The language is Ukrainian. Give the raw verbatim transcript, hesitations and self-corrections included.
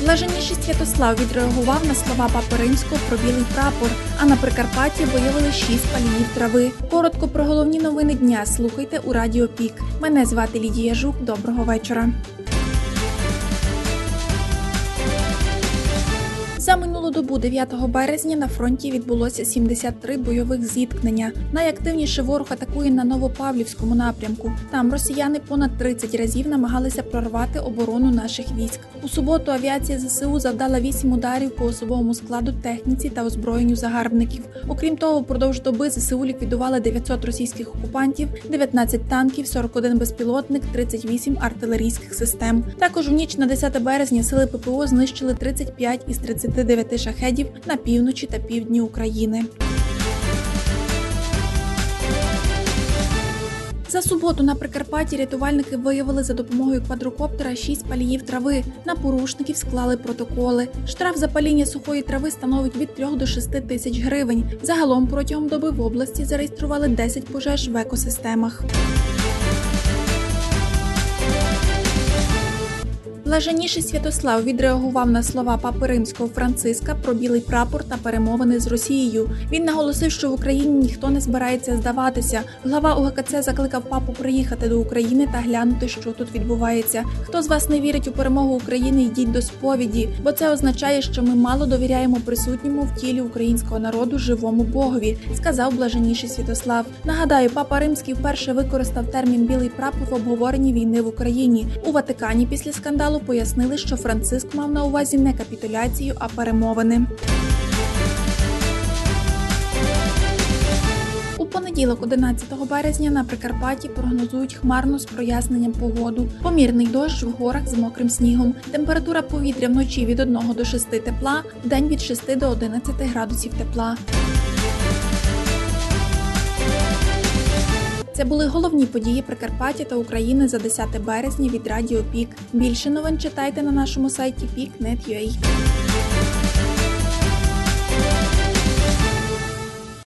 Блаженніший Святослав відреагував на слова Папи Римського про білий прапор, а на Прикарпатті виявили шість паліїв трави. Коротко про головні новини дня слухайте у Радіо Пік. Мене звати Лідія Жук. Доброго вечора. За минулу добу дев'ятого березня на фронті відбулося сімдесят три бойових зіткнення. Найактивніше ворог атакує на Новопавлівському напрямку. Там росіяни понад тридцять разів намагалися прорвати оборону наших військ. У суботу авіація зе се у завдала вісім ударів по особовому складу, техніці та озброєнню загарбників. Окрім того, впродовж доби зе се у ліквідували дев'ятсот російських окупантів, дев'ятнадцять танків, сорок один безпілотник, тридцять вісім артилерійських систем. Також в ніч на десяте березня сили пе пе о знищили тридцять п'ять із тридцяти дев'яти шахедів на півночі та півдні України. За суботу на Прикарпатті рятувальники виявили за допомогою квадрокоптера шість паліїв трави. На порушників склали протоколи. Штраф за паління сухої трави становить від трьох до шести тисяч гривень. Загалом протягом доби в області зареєстрували десять пожеж в екосистемах. Блаженніший Святослав відреагував на слова Папи Римського Франциска про білий прапор та перемовини з Росією. Він наголосив, що в Україні ніхто не збирається здаватися. Глава о ге ка це закликав папу приїхати до України та глянути, що тут відбувається. Хто з вас не вірить у перемогу України, йдіть до сповіді, бо це означає, що ми мало довіряємо присутньому в тілі українського народу живому Богові, сказав Блаженніший Святослав. Нагадаю, Папа Римський вперше використав термін «білий прапор» в обговоренні війни в Україні. У Ватикані після скандалу пояснили, що Франциск мав на увазі не капітуляцію, а перемовини. У понеділок, одинадцятого березня, на Прикарпатті прогнозують хмарну з проясненням погоду. Помірний дощ в горах з мокрим снігом. Температура повітря вночі від одного до шести тепла, вдень від шести до одинадцяти градусів тепла. Це були головні події Прикарпаття та України за десяте березня від Радіо Пік. Більше новин читайте на нашому сайті пік крапка нет крапка ю а.